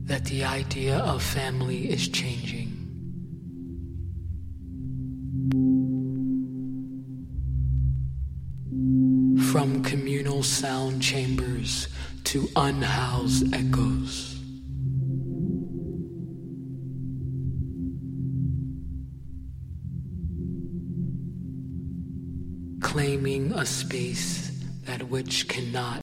that the idea of family is changing. From communal sound chambers to unhoused echoes. Claiming a space that which cannot